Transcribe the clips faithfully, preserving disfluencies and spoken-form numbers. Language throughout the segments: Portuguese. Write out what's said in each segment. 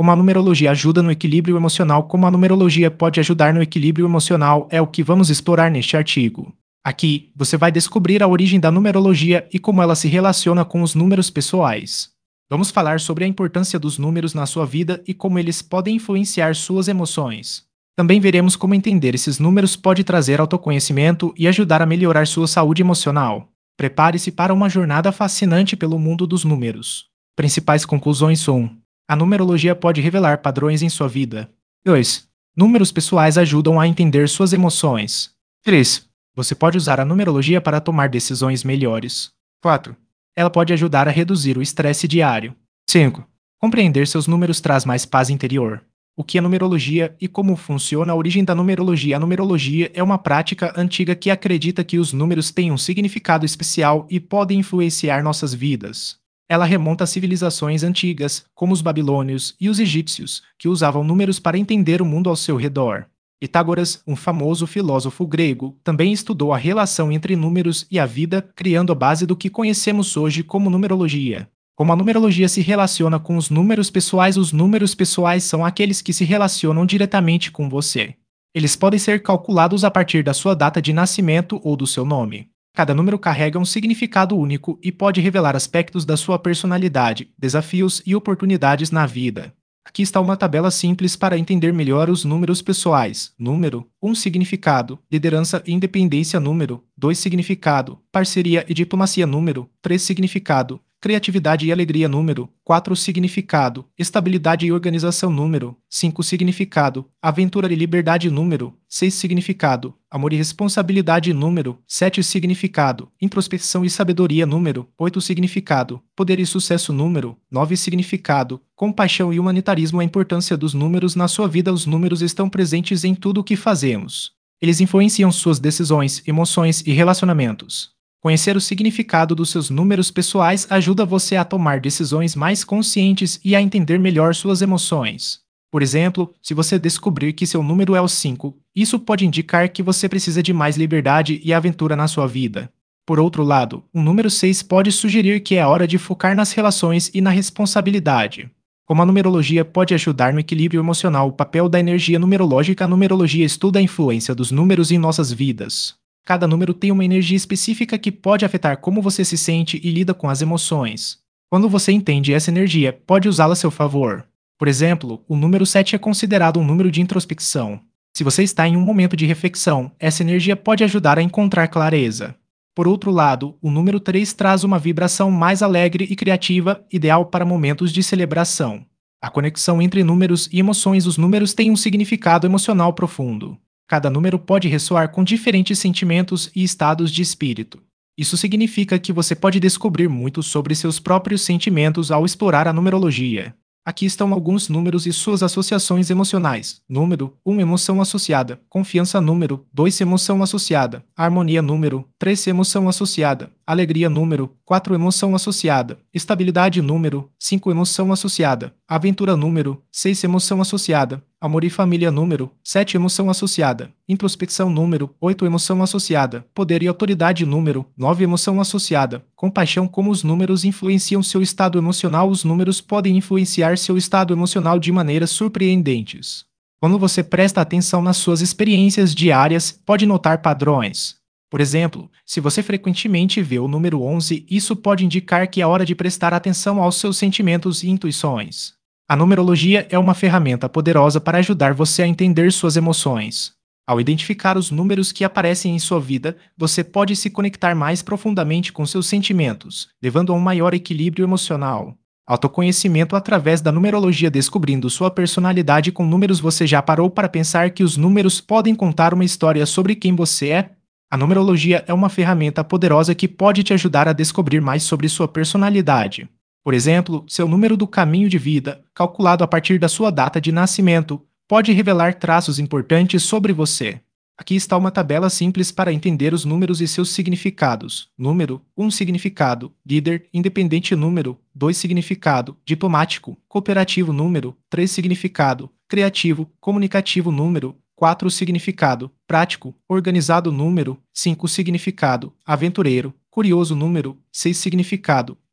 Como a numerologia ajuda no equilíbrio emocional, como a numerologia pode ajudar no equilíbrio emocional é o que vamos explorar neste artigo. Aqui, você vai descobrir a origem da numerologia e como ela se relaciona com os números pessoais. Vamos falar sobre a importância dos números na sua vida e como eles podem influenciar suas emoções. Também veremos como entender esses números pode trazer autoconhecimento e ajudar a melhorar sua saúde emocional. Prepare-se para uma jornada fascinante pelo mundo dos números. Principais conclusões são: a numerologia pode revelar padrões em sua vida. dois. Números pessoais ajudam a entender suas emoções. três. Você pode usar a numerologia para tomar decisões melhores. quatro. Ela pode ajudar a reduzir o estresse diário. cinco. Compreender seus números traz mais paz interior. O que é numerologia e como funciona a origem da numerologia? A numerologia é uma prática antiga que acredita que os números têm um significado especial e podem influenciar nossas vidas. Ela remonta a civilizações antigas, como os babilônios e os egípcios, que usavam números para entender o mundo ao seu redor. Pitágoras, um famoso filósofo grego, também estudou a relação entre números e a vida, criando a base do que conhecemos hoje como numerologia. Como a numerologia se relaciona com os números pessoais, os números pessoais são aqueles que se relacionam diretamente com você. Eles podem ser calculados a partir da sua data de nascimento ou do seu nome. Cada número carrega um significado único e pode revelar aspectos da sua personalidade, desafios e oportunidades na vida. Aqui está uma tabela simples para entender melhor os números pessoais. Número: um significado, liderança e independência. Número: dois significado, parceria e diplomacia. Número: três significado, criatividade e alegria. Número: quatro significado, estabilidade e organização. Número: cinco significado, aventura e liberdade. Número: seis significado, amor e responsabilidade. Número: sete significado, introspecção e sabedoria. Número: oito significado, poder e sucesso. Número: nove significado, compaixão e humanitarismo. A importância dos números na sua vida. Os números estão presentes em tudo o que fazemos. Eles influenciam suas decisões, emoções e relacionamentos. Conhecer o significado dos seus números pessoais ajuda você a tomar decisões mais conscientes e a entender melhor suas emoções. Por exemplo, se você descobrir que seu número é o cinco, isso pode indicar que você precisa de mais liberdade e aventura na sua vida. Por outro lado, o número seis pode sugerir que é hora de focar nas relações e na responsabilidade. Como a numerologia pode ajudar no equilíbrio emocional, o papel da energia numerológica. A numerologia estuda a influência dos números em nossas vidas. Cada número tem uma energia específica que pode afetar como você se sente e lida com as emoções. Quando você entende essa energia, pode usá-la a seu favor. Por exemplo, o número sete é considerado um número de introspecção. Se você está em um momento de reflexão, essa energia pode ajudar a encontrar clareza. Por outro lado, o número três traz uma vibração mais alegre e criativa, ideal para momentos de celebração. A conexão entre números e emoções. Os números têm um significado emocional profundo. Cada número pode ressoar com diferentes sentimentos e estados de espírito. Isso significa que você pode descobrir muito sobre seus próprios sentimentos ao explorar a numerologia. Aqui estão alguns números e suas associações emocionais. Número: um emoção associada, confiança. Número: dois emoção associada, harmonia. Número: três emoção associada, alegria. Número: quatro emoção associada, estabilidade. Número: cinco emoção associada, aventura. Número: seis emoção associada, amor e família. Número: sete emoção associada, introspecção. Número: oito emoção associada, poder e autoridade. Número: nove emoção associada, compaixão. Como os números influenciam seu estado emocional? Os números podem influenciar seu estado emocional de maneiras surpreendentes. Quando você presta atenção nas suas experiências diárias, pode notar padrões. Por exemplo, se você frequentemente vê o número onze, isso pode indicar que é hora de prestar atenção aos seus sentimentos e intuições. A numerologia é uma ferramenta poderosa para ajudar você a entender suas emoções. Ao identificar os números que aparecem em sua vida, você pode se conectar mais profundamente com seus sentimentos, levando a um maior equilíbrio emocional. Autoconhecimento através da numerologia. Descobrindo sua personalidade com números. Você já parou para pensar que os números podem contar uma história sobre quem você é? A numerologia é uma ferramenta poderosa que pode te ajudar a descobrir mais sobre sua personalidade. Por exemplo, seu número do caminho de vida, calculado a partir da sua data de nascimento, pode revelar traços importantes sobre você. Aqui está uma tabela simples para entender os números e seus significados. Número: um significado, líder, independente. Número: dois significado, diplomático, cooperativo. Número: três significado, criativo, comunicativo. Número: quatro significado, prático, organizado. Número: cinco significado, aventureiro, curioso. Número: seis significado,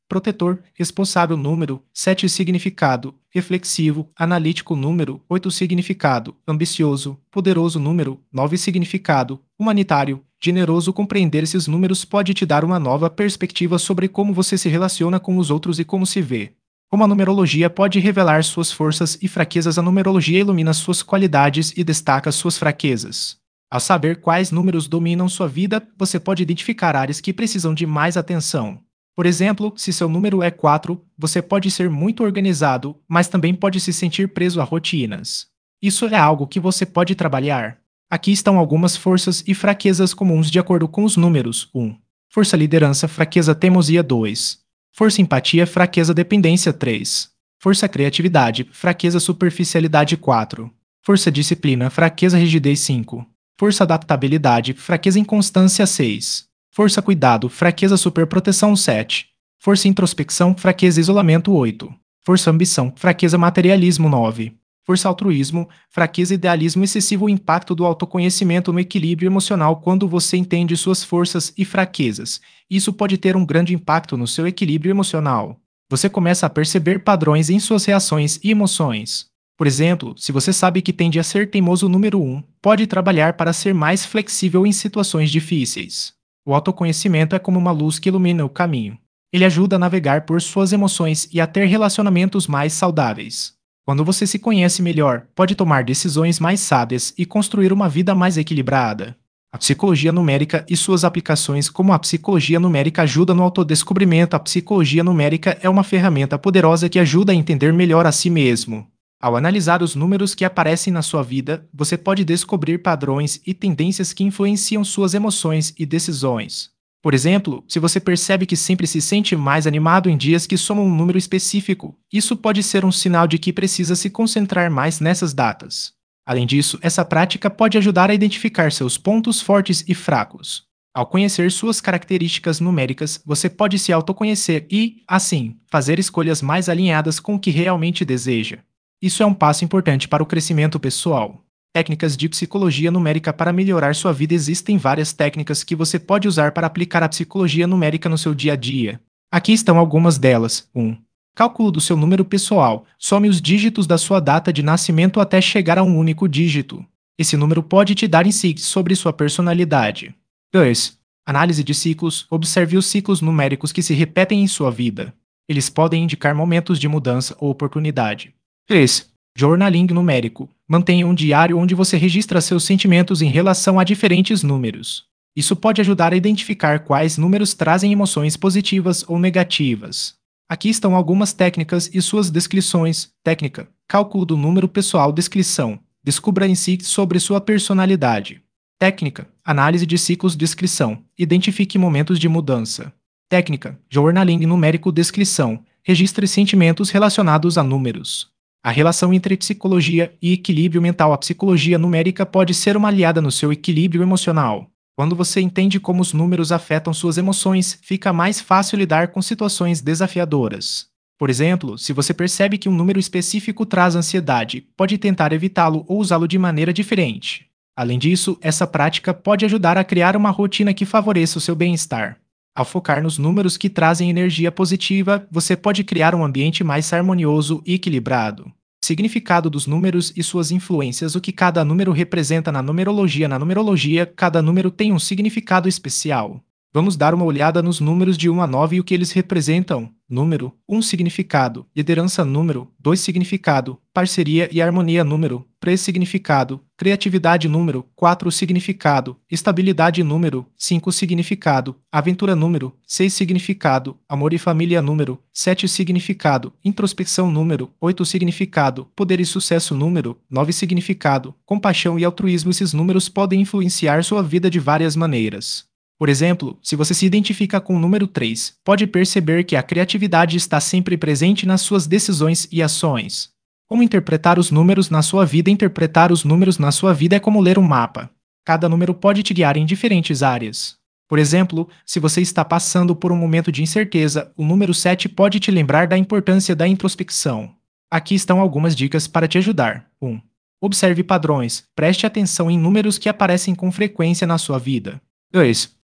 protetor, responsável número sete significado, reflexivo, analítico número oito significado, ambicioso, poderoso número nove significado, humanitário, generoso. Compreender esses números pode te dar uma nova perspectiva sobre como você se relaciona com os outros e como se vê. Como a numerologia pode revelar suas forças e fraquezas, a numerologia ilumina suas qualidades e destaca suas fraquezas. Ao saber quais números dominam sua vida, você pode identificar áreas que precisam de mais atenção. Por exemplo, se seu número é quatro, você pode ser muito organizado, mas também pode se sentir preso a rotinas. Isso é algo que você pode trabalhar. Aqui estão algumas forças e fraquezas comuns de acordo com os números. um. Força liderança, fraqueza teimosia. dois. Força empatia, fraqueza dependência. três. Força criatividade, fraqueza superficialidade. quatro. Força disciplina, fraqueza rigidez. cinco. Força adaptabilidade, fraqueza inconstância. seis. Força cuidado, fraqueza superproteção. sete. Força introspecção, fraqueza isolamento. oito. Força ambição, fraqueza materialismo. nove. Força altruísmo, fraqueza idealismo excessivo. O impacto do autoconhecimento no equilíbrio emocional. Quando você entende suas forças e fraquezas, isso pode ter um grande impacto no seu equilíbrio emocional. Você começa a perceber padrões em suas reações e emoções. Por exemplo, se você sabe que tende a ser teimoso número um, pode trabalhar para ser mais flexível em situações difíceis. O autoconhecimento é como uma luz que ilumina o caminho. Ele ajuda a navegar por suas emoções e a ter relacionamentos mais saudáveis. Quando você se conhece melhor, pode tomar decisões mais sábias e construir uma vida mais equilibrada. A psicologia numérica e suas aplicações. Como a psicologia numérica ajuda no autodescobrimento. A psicologia numérica é uma ferramenta poderosa que ajuda a entender melhor a si mesmo. Ao analisar os números que aparecem na sua vida, você pode descobrir padrões e tendências que influenciam suas emoções e decisões. Por exemplo, se você percebe que sempre se sente mais animado em dias que somam um número específico, isso pode ser um sinal de que precisa se concentrar mais nessas datas. Além disso, essa prática pode ajudar a identificar seus pontos fortes e fracos. Ao conhecer suas características numéricas, você pode se autoconhecer e, assim, fazer escolhas mais alinhadas com o que realmente deseja. Isso é um passo importante para o crescimento pessoal. Técnicas de psicologia numérica para melhorar sua vida. Existem várias técnicas que você pode usar para aplicar a psicologia numérica no seu dia a dia. Aqui estão algumas delas. um. Cálculo do seu número pessoal. Some os dígitos da sua data de nascimento até chegar a um único dígito. Esse número pode te dar insights sobre sua personalidade. dois. Análise de ciclos. Observe os ciclos numéricos que se repetem em sua vida. Eles podem indicar momentos de mudança ou oportunidade. três. Journaling numérico. Mantenha um diário onde você registra seus sentimentos em relação a diferentes números. Isso pode ajudar a identificar quais números trazem emoções positivas ou negativas. Aqui estão algumas técnicas e suas descrições. Técnica: cálculo do número pessoal. Descrição: descubra insights sobre sua personalidade. Técnica: análise de ciclos. Descrição: identifique momentos de mudança. Técnica: journaling numérico. Descrição: registre sentimentos relacionados a números. A relação entre psicologia e equilíbrio mental. A psicologia numérica pode ser uma aliada no seu equilíbrio emocional. Quando você entende como os números afetam suas emoções, fica mais fácil lidar com situações desafiadoras. Por exemplo, se você percebe que um número específico traz ansiedade, pode tentar evitá-lo ou usá-lo de maneira diferente. Além disso, essa prática pode ajudar a criar uma rotina que favoreça o seu bem-estar. Ao focar nos números que trazem energia positiva, você pode criar um ambiente mais harmonioso e equilibrado. Significado dos números e suas influências. O que cada número representa na numerologia. Na numerologia, cada número tem um significado especial. Vamos dar uma olhada nos números de um a nove e o que eles representam. Número: um significado. Liderança. Número: dois significado. Parceria e harmonia. Número: três significado. Criatividade. Número: quatro significado. Estabilidade. Número: cinco significado. Aventura. Número: seis significado. Amor e família. Número: sete significado. Introspecção. Número: oito significado. Poder e sucesso. Número: nove significado. Compaixão e altruísmo. Esses números podem influenciar sua vida de várias maneiras. Por exemplo, se você se identifica com o número três, pode perceber que a criatividade está sempre presente nas suas decisões e ações. Como interpretar os números na sua vida? Interpretar os números na sua vida é como ler um mapa. Cada número pode te guiar em diferentes áreas. Por exemplo, se você está passando por um momento de incerteza, o número sete pode te lembrar da importância da introspecção. Aqui estão algumas dicas para te ajudar. um. Observe padrões. Preste atenção em números que aparecem com frequência na sua vida. dois.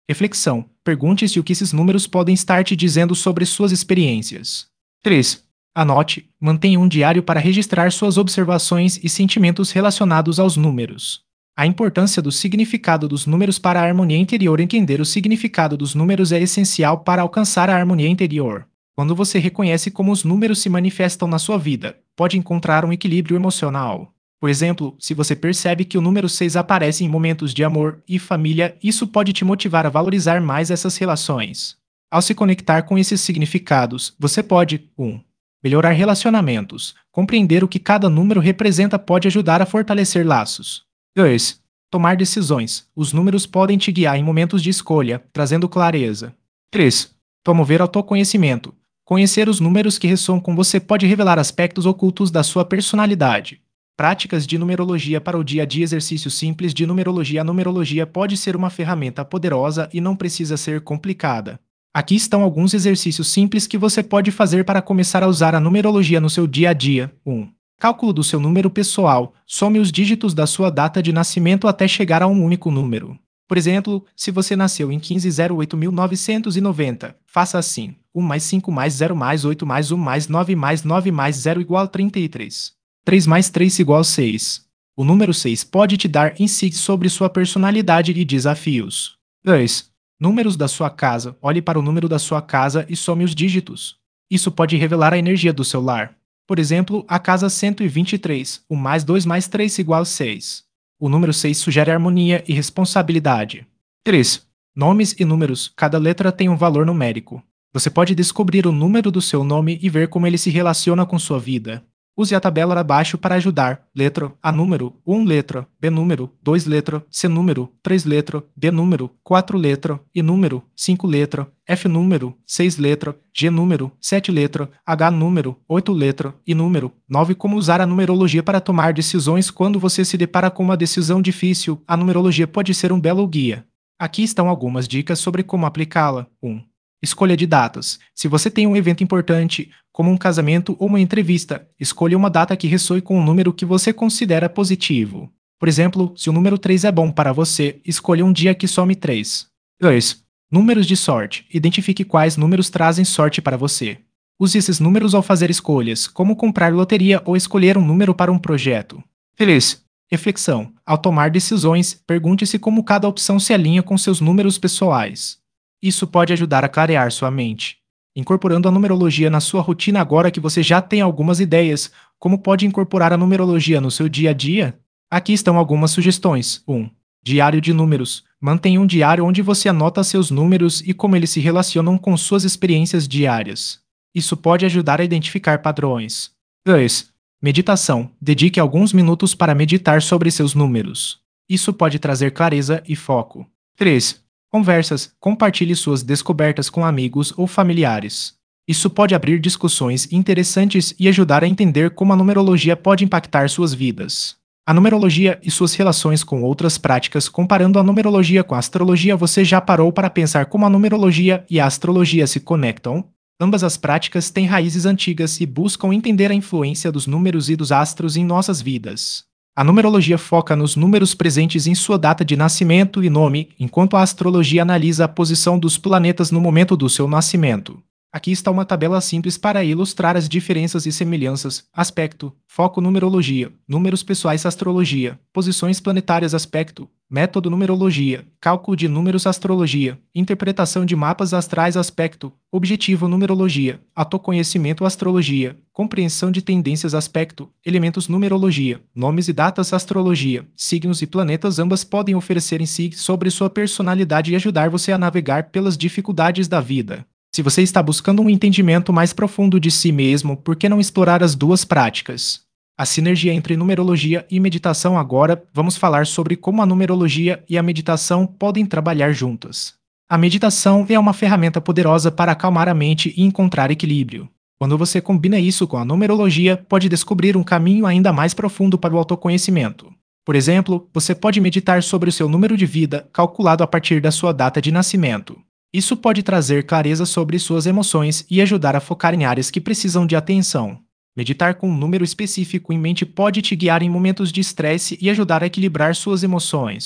Reflexão. Pergunte-se o que esses números podem estar te dizendo sobre suas experiências. três. Anote. Mantenha um diário para registrar suas observações e sentimentos relacionados aos números. A importância do significado dos números para a harmonia interior. Entender o significado dos números é essencial para alcançar a harmonia interior. Quando você reconhece como os números se manifestam na sua vida, pode encontrar um equilíbrio emocional. Por exemplo, se você percebe que o número seis aparece em momentos de amor e família, isso pode te motivar a valorizar mais essas relações. Ao se conectar com esses significados, você pode um. Melhorar relacionamentos. Compreender o que cada número representa pode ajudar a fortalecer laços. dois. Tomar decisões. Os números podem te guiar em momentos de escolha, trazendo clareza. três. Promover autoconhecimento. Conhecer os números que ressoam com você pode revelar aspectos ocultos da sua personalidade. Práticas de numerologia para o dia a dia. Exercícios simples de numerologia. A numerologia pode ser uma ferramenta poderosa e não precisa ser complicada. Aqui estão alguns exercícios simples que você pode fazer para começar a usar a numerologia no seu dia a dia. um. Cálculo do seu número pessoal. Some os dígitos da sua data de nascimento até chegar a um único número. Por exemplo, se você nasceu em quinze de zero oito mil novecentos e noventa, faça assim: um mais cinco mais zero mais oito mais um mais nove mais nove mais zero igual a trinta e três. três mais três igual a seis. O número seis pode te dar insights sobre sua personalidade e desafios. dois. Números da sua casa. Olhe para o número da sua casa e some os dígitos. Isso pode revelar a energia do seu lar. Por exemplo, a casa cento e vinte e três, um mais dois mais três igual a seis. O número seis sugere harmonia e responsabilidade. três. Nomes e números. Cada letra tem um valor numérico. Você pode descobrir o número do seu nome e ver como ele se relaciona com sua vida. Use a tabela abaixo para ajudar. Letra A número, um letra, B número, dois letra, C número, três letra, D número, quatro letra, I número, cinco letra, F número, seis letra, G número, sete letra, H número, oito letra, I número, nove. Como usar a numerologia para tomar decisões. Quando você se depara com uma decisão difícil, a numerologia pode ser um belo guia. Aqui estão algumas dicas sobre como aplicá-la. um. Escolha de datas. Se você tem um evento importante, como um casamento ou uma entrevista, escolha uma data que ressoe com um número que você considera positivo. Por exemplo, se o número três é bom para você, escolha um dia que some três. dois. Números de sorte. Identifique quais números trazem sorte para você. Use esses números ao fazer escolhas, como comprar loteria ou escolher um número para um projeto. três. Reflexão. Ao tomar decisões, pergunte-se como cada opção se alinha com seus números pessoais. Isso pode ajudar a clarear sua mente. Incorporando a numerologia na sua rotina. Agora que você já tem algumas ideias, como pode incorporar a numerologia no seu dia a dia? Aqui estão algumas sugestões. um. Diário de números. Mantenha um diário onde você anota seus números e como eles se relacionam com suas experiências diárias. Isso pode ajudar a identificar padrões. dois. Meditação. Dedique alguns minutos para meditar sobre seus números. Isso pode trazer clareza e foco. três. Conversas. Compartilhe suas descobertas com amigos ou familiares. Isso pode abrir discussões interessantes e ajudar a entender como a numerologia pode impactar suas vidas. A numerologia e suas relações com outras práticas. Comparando a numerologia com a astrologia, você já parou para pensar como a numerologia e a astrologia se conectam? Ambas as práticas têm raízes antigas e buscam entender a influência dos números e dos astros em nossas vidas. A numerologia foca nos números presentes em sua data de nascimento e nome, enquanto a astrologia analisa a posição dos planetas no momento do seu nascimento. Aqui está uma tabela simples para ilustrar as diferenças e semelhanças. Aspecto, foco numerologia, números pessoais astrologia, posições planetárias aspecto, método numerologia, cálculo de números astrologia, interpretação de mapas astrais aspecto, objetivo numerologia, autoconhecimento astrologia, compreensão de tendências aspecto, elementos numerologia, nomes e datas astrologia, signos e planetas. Ambas podem oferecer insights sobre sua personalidade e ajudar você a navegar pelas dificuldades da vida. Se você está buscando um entendimento mais profundo de si mesmo, por que não explorar as duas práticas? A sinergia entre numerologia e meditação. Agora, vamos falar sobre como a numerologia e a meditação podem trabalhar juntas. A meditação é uma ferramenta poderosa para acalmar a mente e encontrar equilíbrio. Quando você combina isso com a numerologia, pode descobrir um caminho ainda mais profundo para o autoconhecimento. Por exemplo, você pode meditar sobre o seu número de vida, calculado a partir da sua data de nascimento. Isso pode trazer clareza sobre suas emoções e ajudar a focar em áreas que precisam de atenção. Meditar com um número específico em mente pode te guiar em momentos de estresse e ajudar a equilibrar suas emoções.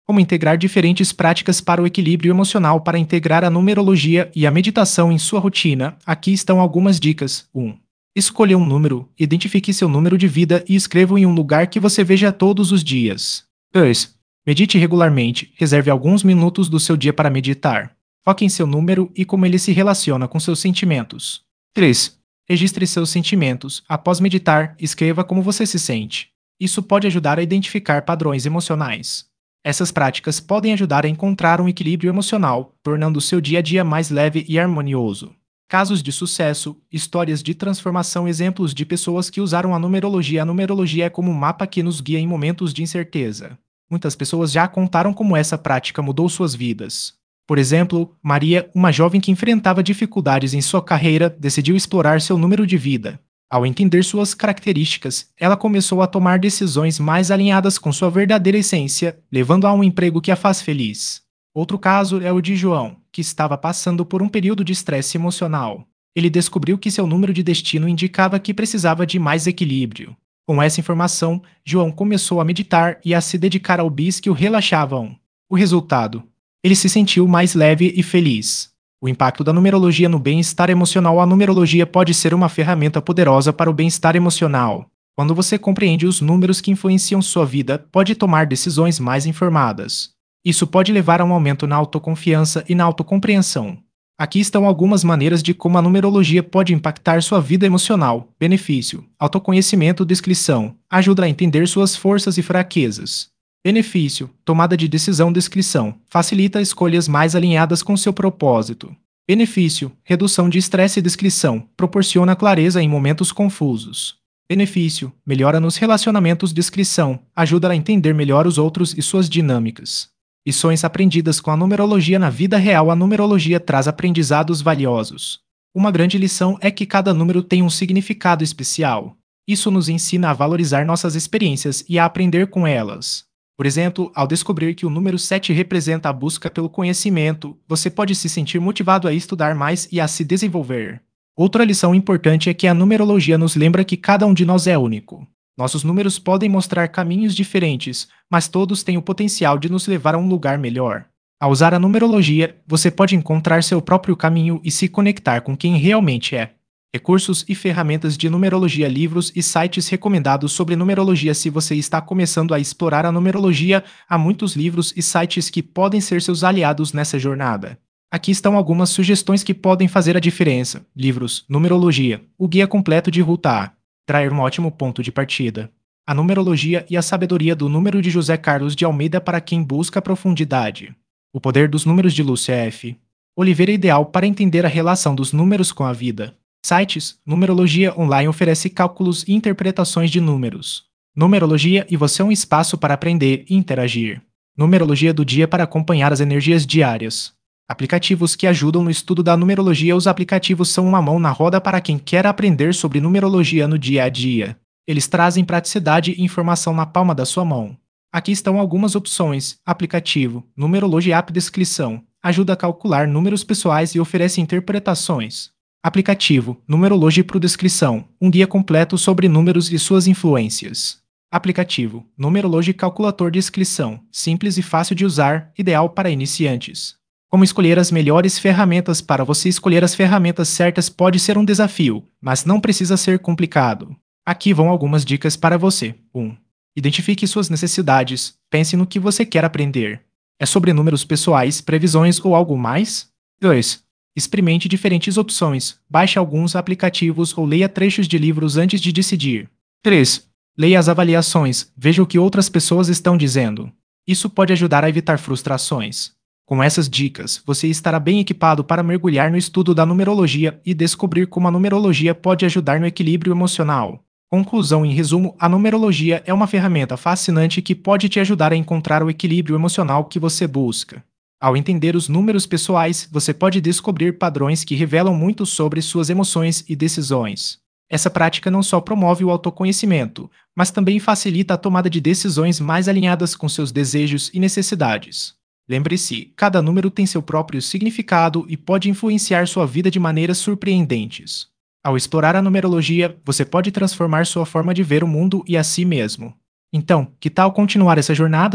Como integrar diferentes práticas para o equilíbrio emocional para integrar a numerologia e a meditação em sua rotina. Aqui estão algumas dicas. um. Escolha um número, identifique seu número de vida e escreva-o em um lugar que você veja todos os dias. dois. Medite regularmente, reserve alguns minutos do seu dia para meditar. Foque em seu número e como ele se relaciona com seus sentimentos. três. Registre seus sentimentos. Após meditar, escreva como você se sente. Isso pode ajudar a identificar padrões emocionais. Essas práticas podem ajudar a encontrar um equilíbrio emocional, tornando o seu dia a dia mais leve e harmonioso. Casos de sucesso, histórias de transformação, exemplos de pessoas que usaram a numerologia. A numerologia é como um mapa que nos guia em momentos de incerteza. Muitas pessoas já contaram como essa prática mudou suas vidas. Por exemplo, Maria, uma jovem que enfrentava dificuldades em sua carreira, decidiu explorar seu número de vida. Ao entender suas características, ela começou a tomar decisões mais alinhadas com sua verdadeira essência, levando a um emprego que a faz feliz. Outro caso é o de João, que estava passando por um período de estresse emocional. Ele descobriu que seu número de destino indicava que precisava de mais equilíbrio. Com essa informação, João começou a meditar e a se dedicar ao bis que o relaxavam. O resultado? Ele se sentiu mais leve e feliz. O impacto da numerologia no bem-estar emocional. A numerologia pode ser uma ferramenta poderosa para o bem-estar emocional. Quando você compreende os números que influenciam sua vida, pode tomar decisões mais informadas. Isso pode levar a um aumento na autoconfiança e na autocompreensão. Aqui estão algumas maneiras de como a numerologia pode impactar sua vida emocional. Benefício: autoconhecimento. Descrição: ajuda a entender suas forças e fraquezas. Benefício: tomada de decisão. Descrição: facilita escolhas mais alinhadas com seu propósito. Benefício: redução de estresse. Descrição: proporciona clareza em momentos confusos. Benefício: melhora nos relacionamentos. Descrição: ajuda a entender melhor os outros e suas dinâmicas. Lições aprendidas com a numerologia na vida real. A numerologia traz aprendizados valiosos. Uma grande lição é que cada número tem um significado especial. Isso nos ensina a valorizar nossas experiências e a aprender com elas. Por exemplo, ao descobrir que o número sete representa a busca pelo conhecimento, você pode se sentir motivado a estudar mais e a se desenvolver. Outra lição importante é que a numerologia nos lembra que cada um de nós é único. Nossos números podem mostrar caminhos diferentes, mas todos têm o potencial de nos levar a um lugar melhor. Ao usar a numerologia, você pode encontrar seu próprio caminho e se conectar com quem realmente é. Recursos e ferramentas de numerologia. Livros e sites recomendados sobre numerologia. Se você está começando a explorar a numerologia, há muitos livros e sites que podem ser seus aliados nessa jornada. Aqui estão algumas sugestões que podem fazer a diferença. Livros: Numerologia, o Guia Completo de Ruta A. Trair um ótimo ponto de partida. A Numerologia e a Sabedoria do Número, de José Carlos de Almeida, para quem busca profundidade. O Poder dos Números, de Lúcia F. Oliveira, ideal para entender a relação dos números com a vida. Sites: Numerologia Online oferece cálculos e interpretações de números. Numerologia e você, um espaço para aprender e interagir. Numerologia do dia, para acompanhar as energias diárias. Aplicativos que ajudam no estudo da numerologia. Os aplicativos são uma mão na roda para quem quer aprender sobre numerologia no dia a dia. Eles trazem praticidade e informação na palma da sua mão. Aqui estão algumas opções. Aplicativo: Numerology App. Descrição: ajuda a calcular números pessoais e oferece interpretações. Aplicativo: Numerology Pro. Descrição: um guia completo sobre números e suas influências. Aplicativo: Numerology Calculator. Descrição: simples e fácil de usar, ideal para iniciantes. Como escolher as melhores ferramentas? Para você escolher as ferramentas certas pode ser um desafio, mas não precisa ser complicado. Aqui vão algumas dicas para você. um. Identifique suas necessidades. Pense no que você quer aprender. É sobre números pessoais, previsões ou algo mais? dois. Experimente diferentes opções. Baixe alguns aplicativos ou leia trechos de livros antes de decidir. três. Leia as avaliações. Veja o que outras pessoas estão dizendo. Isso pode ajudar a evitar frustrações. Com essas dicas, você estará bem equipado para mergulhar no estudo da numerologia e descobrir como a numerologia pode ajudar no equilíbrio emocional. Conclusão: em resumo, a numerologia é uma ferramenta fascinante que pode te ajudar a encontrar o equilíbrio emocional que você busca. Ao entender os números pessoais, você pode descobrir padrões que revelam muito sobre suas emoções e decisões. Essa prática não só promove o autoconhecimento, mas também facilita a tomada de decisões mais alinhadas com seus desejos e necessidades. Lembre-se, cada número tem seu próprio significado e pode influenciar sua vida de maneiras surpreendentes. Ao explorar a numerologia, você pode transformar sua forma de ver o mundo e a si mesmo. Então, que tal continuar essa jornada?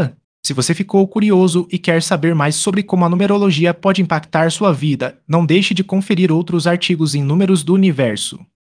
Se você ficou curioso e quer saber mais sobre como a numerologia pode impactar sua vida, não deixe de conferir outros artigos em Números do Universo.